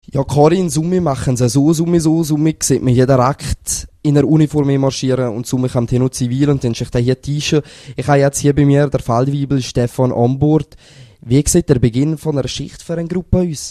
Ja, Karin, Summe machen sie so, Summe sieht man jeden Akt in der Uniform marschieren und Summe kommt hier noch zivil und dann sich da hier tischen. Ich habe jetzt hier bei mir der Feldwebel Stefan an Bord. Wie sieht der Beginn von einer Schicht für eine Gruppe aus?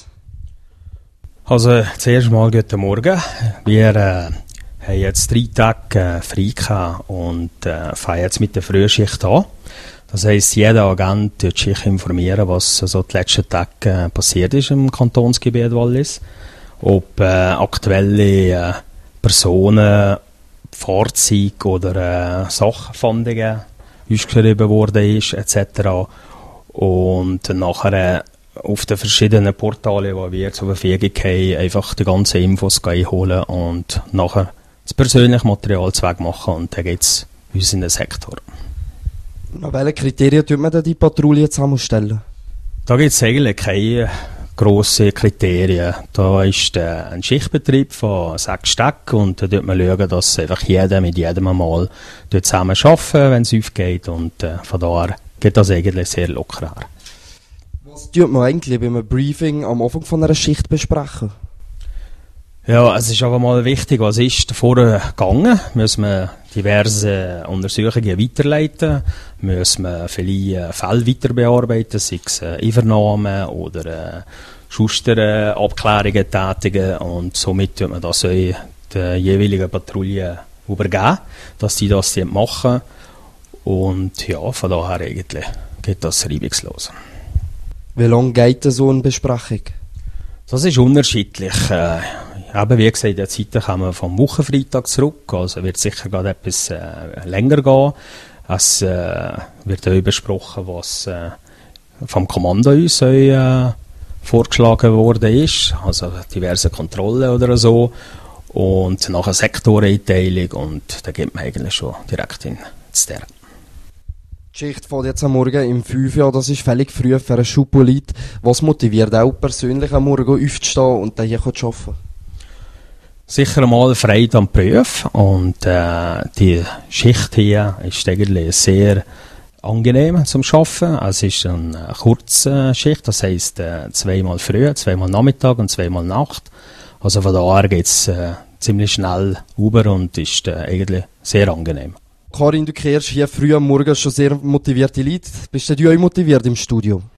Also, zuerst mal guten Morgen. Wir haben jetzt 3 Tage frei gehabt und fangen jetzt mit der Frühschicht an. Das heisst, jeder Agent wird sich informieren, was so die letzten Tage passiert ist im Kantonsgebiet Wallis. Ob aktuelle Personen, Fahrzeuge oder Sachfahndungen ausgeschrieben worden ist, etc. Und nachher auf den verschiedenen Portalen, die wir zur Verfügung haben, einfach die ganzen Infos einholen und nachher das persönliche Material machen und dann geht es uns in den Sektor. Nach welchen Kriterien tut man denn die Patrouille zusammenstellen? Da gibt es eigentlich keine grossen Kriterien. Da ist ein Schichtbetrieb von 6 Tagen und da schaut man schauen, dass einfach jeder mit jedem mal zusammen arbeiten, wenn es aufgeht, und von daher geht das eigentlich sehr locker her. Was tut man eigentlich bei einem Briefing am Anfang von einer Schicht besprechen? Ja, es ist aber mal wichtig, was ist davor gegangen. Müssen wir diverse Untersuchungen weiterleiten, müssen wir viele Fälle weiter bearbeiten, sei es Einvernahmen oder Schuster Abklärungen tätigen, und somit tut man das auch der jeweiligen Patrouille übergeben, dass die das machen. Und ja, von daher eigentlich geht das reibungslos. Wie lange geht so eine Besprechung? Das ist unterschiedlich. Eben, wie gesagt, in der Zeit kommen wir vom Wochenfreitag zurück, also wird sicher gerade etwas länger gehen. Es wird auch besprochen, was vom Kommando uns vorgeschlagen worden ist, also diverse Kontrollen oder so, und nachher Sektoreinteilung, und da geht man eigentlich schon direkt in das Terrain. Die Schicht fährt jetzt am Morgen um 5 Uhr, das ist völlig früh für einen Schulpolit. Was motiviert auch persönlich am Morgen aufzustehen und dann hier zu arbeiten? Sicher einmal Freude am Beruf, und die Schicht hier ist eigentlich sehr angenehm zum Arbeiten. Es ist eine kurze Schicht, das heisst 2-mal früh, 2-mal Nachmittag und 2-mal Nacht. Also von daher geht es ziemlich schnell über und ist eigentlich sehr angenehm. Karin, du kehrst hier früh am Morgen schon sehr motivierte Leute. Bist du auch motiviert im Studio?